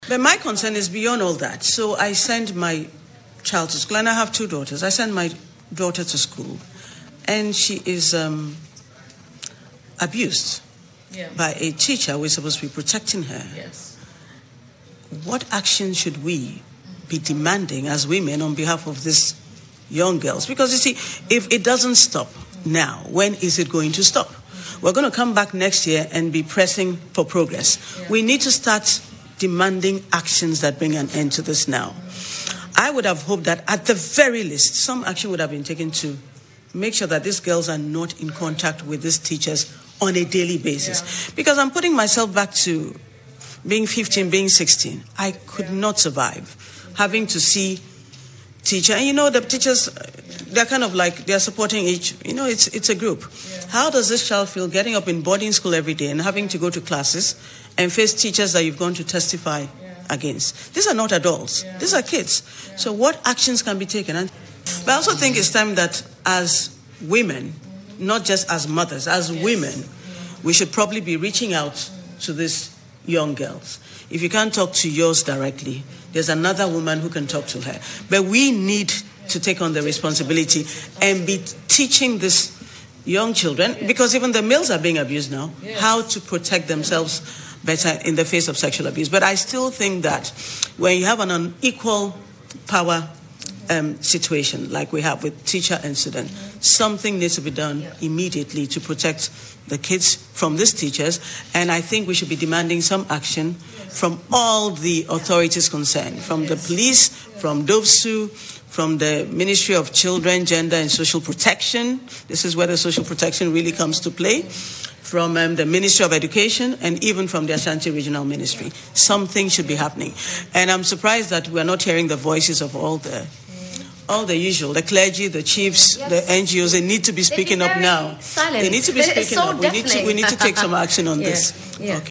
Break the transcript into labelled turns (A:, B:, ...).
A: But my concern is beyond all that. So I send my child to school, and I have two daughters. I send my daughter to school, and she is abused by a teacher who is supposed to be protecting her.
B: Yes.
A: What action should we be demanding as women on behalf of these young girls? Because you see, if it doesn't stop now, when is it going to stop? We're going to come back next year and be pressing for progress.
B: Yeah.
A: We need to start demanding actions that bring an end to this now. I would have hoped that at the very least, some action would have been taken to make sure that these girls are not in contact with these teachers on a daily basis. Yeah. Because I'm putting myself back to being 15, being 16. I could not survive having to see teacher. And the teachers, they're kind of like, they're supporting each, it's a group. Yeah. How does this child feel getting up in boarding school every day and having to go to classes and face teachers that you've gone to testify against? These are not adults. Yeah. These are kids. Yeah. So what actions can be taken? But I also think it's time that as women, not just as mothers, as women, we should probably be reaching out to these young girls. If you can't talk to yours directly, there's another woman who can talk to her. But we need to take on the responsibility and be teaching these young children, because even the males are being abused now, how to protect themselves better in the face of sexual abuse. But I still think that when you have an unequal power situation like we have with teacher and student, something needs to be done immediately to protect the kids from these teachers. And I think we should be demanding some action from all the authorities concerned, from the police, from DOVSU, from the Ministry of Children, Gender and Social Protection. This is where the social protection really comes to play. From the Ministry of Education, and even from the Ashanti Regional Ministry. Something should be happening. And I'm surprised that we're not hearing the voices of all the usual, the clergy, the chiefs, the NGOs. They need to be speaking up now.
B: Silent.
A: They need to be speaking up. We need to take some action on this.
B: Yeah.
A: Okay.